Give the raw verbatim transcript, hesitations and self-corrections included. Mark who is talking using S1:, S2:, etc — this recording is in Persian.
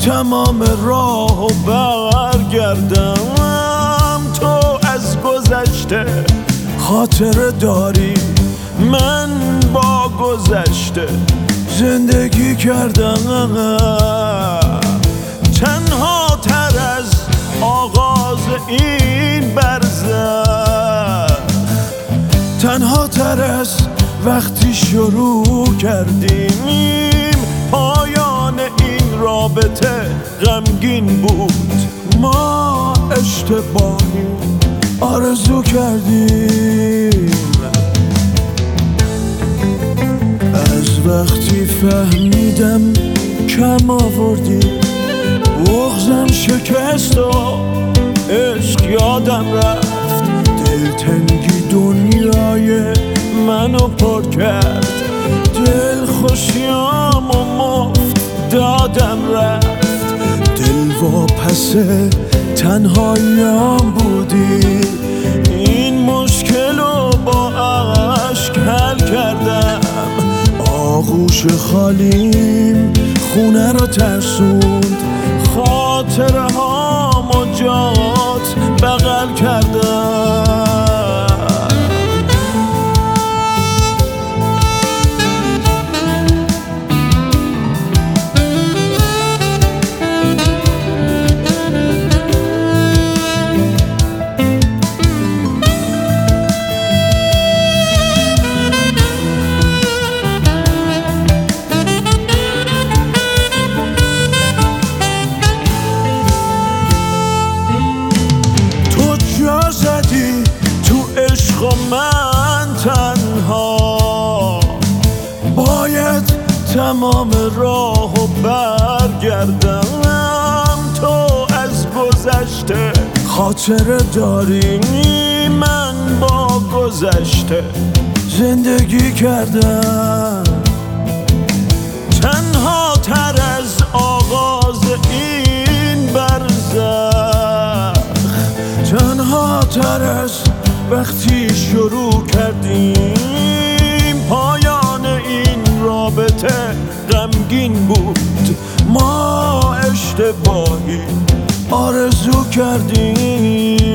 S1: تمام راه و برگردم. تو از گذشته خاطره داری، من با گذشته زندگی کردم. تنها تر از آغاز این برزخ، تنها تر از وقتی شروع کردیم. پایان این رابطه غمگین بود، ما اشتباهی آرزو کردیم. از وقتی فهمیدم کم آوردی، بغضم شکست و عشق یادم رفت. دلتنگی دنیای منو پر کرد، دل خوشیام و مفت دادم رفت. دل واپس تنهاییام بودی، این مشکل رو با عشق حل کردم. آغوش خالیم خونه رو ترسوند، خاطره هامو جات بغل کردم. من تنها باید تمام راه و برگردم. تو از گذشته خاطره داری، من با گذشته زندگی کردم. تنها تر از آغاز این برزخ، تنها تر از وقتی شروع کردیم. پایان این رابطه غمگین بود، ما اشتباهی آرزو کردیم.